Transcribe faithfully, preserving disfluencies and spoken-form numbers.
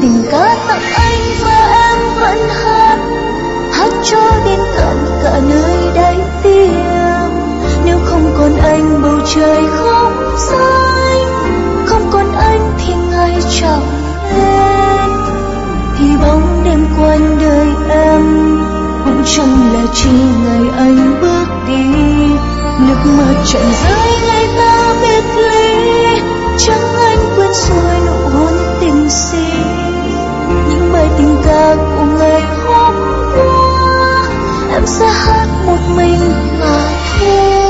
tình ca tặng anh và em vẫn hát, hát cho đến tận cả nơi đáy tim. Nếu không còn anh bầu trời không xanh, không còn anh thì ngày chẳng lên, thì bóng đêm quanh đời em cũng chẳng là chi ngày anh bước đi. Nước mắt chẳng rơi ngày ta biệt ly, chẳng anh quên rồi nụ hôn tình si. Những bài tình ca của ngày hôm qua em sẽ hát một mình mà thôi.